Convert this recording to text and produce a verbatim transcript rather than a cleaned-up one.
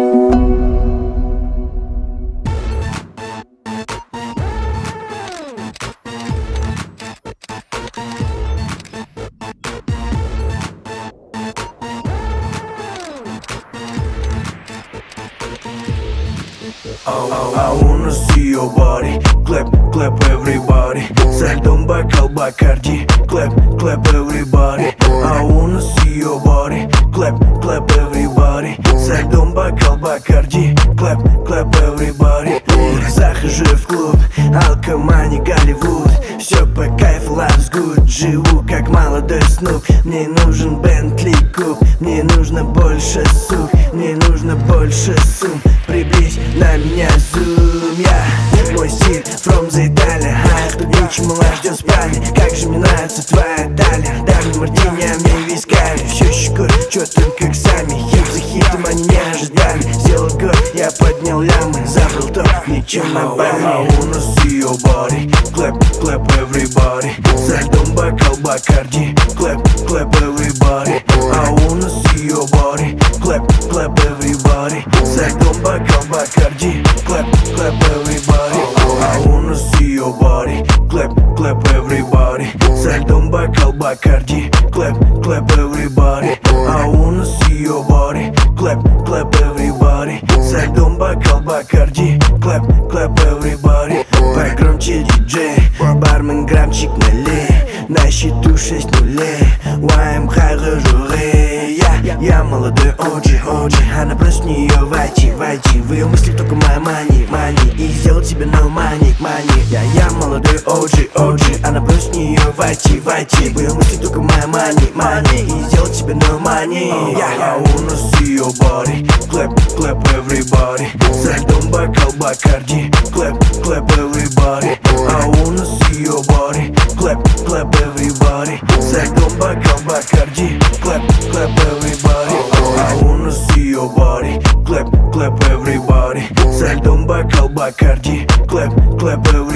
Oh, oh, I wanna see your body. Clap, clap everybody. За льдом бокал Бакарди. Clap, clap everybody. I wanna see your body. Clap, clap everybody. За льдом бокал Бакарди. Clap, clap everybody. Захожу в клуб, алкомани, Голливуд. Все по кайфу, life's good. Живу как молодой Снуп. Мне нужен Бентли Куб. Мне нужно больше сук. Мне нужно больше сумм. Приблизь на меня зум, я yeah. Мой стиль from the Italia. Ах, тут ничего мала ждет в спальне. Как же мне нравится твоя талия. Дай мне мартини, а мне вискарь. Все щекой, чё только к сами. Хит за хитом, они не ожидали. Сделал год, я поднял лямы. Забыл то, ничего на бали. I wanna see your body. Clap, clap everybody. За льдом бокал Бакарди. Clap, clap everybody. I wanna see your body. Clap, clap everybody. За льдом бокал Бакарди. Clap, clap everybody. I wanna see your body. Clap, clap everybody. За льдом бокал Бакарди. Clap, clap everybody. I wanna see your body. Clap, clap everybody. За льдом бокал Бакарди. Clap, clap everybody. Погромче диджей, бармен граммчик налей. На счету шесть нулей. Вайм хайрожуре. Я, я молодой оджи, оджи. Она просит в нее войти, войти. В ее мыслях только моя мани, мани. И сделать тебе no money, money. Я, я молодой оджи, оджи. Она просит в нее войти, войти. В ее мыслях только моя мани, мани. И сделать тебе no money. Yeah. I wanna see your body. Clap, clap everybody. За льдом бокал Бакарди. Clap, clap everybody. I wanna see your body. Clap, clap everybody. За льдом бокал Бакарди. Clap, clap everybody. I wanna see your body. Clap, clap everybody. За льдом бокал Бакарди. Clap, clap everybody.